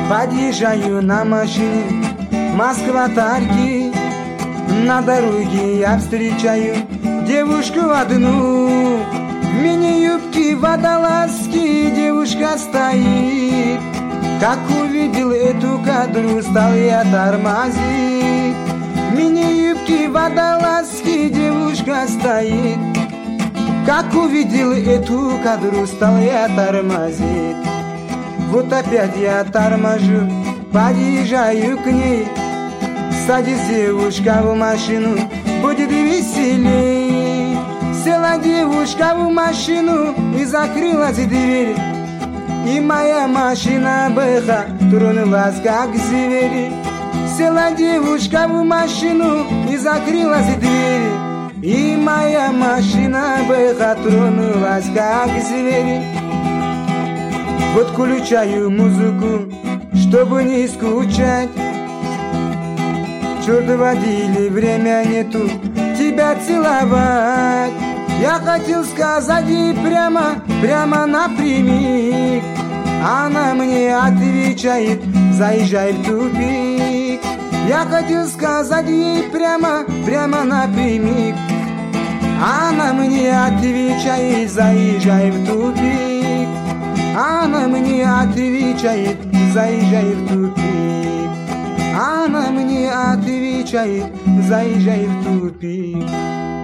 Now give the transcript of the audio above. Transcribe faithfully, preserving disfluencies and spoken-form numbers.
Подъезжаю на машине, Москва-Тарки. На дороге я встречаю девушку одну. В мини-юбке водолазки девушка стоит. Как увидел эту кадру, стал я тормозить. В мини-юбке водолазки девушка стоит. Как увидел эту кадру, стал я тормозить. Вот опять я торможу, подъезжаю к ней. Садись, девушка, в машину, будет веселей. Села девушка в машину и закрылась дверь. И моя машина бэха тронулась, как зверь. Села девушка в машину и закрылась дверь. И моя машина бэха тронулась, как зверь. Вот включаю музыку, чтобы не скучать. Черт водили, время нету тебя целовать. Я хотел сказать ей прямо, прямо напрямик. Она мне отвечает, заезжай в тупик. Я хотел сказать ей прямо, прямо напрямик. Она мне отвечает, заезжай в тупик. Она мне отвечает, заезжай в тупик. Она мне отвечает, заезжай в тупик.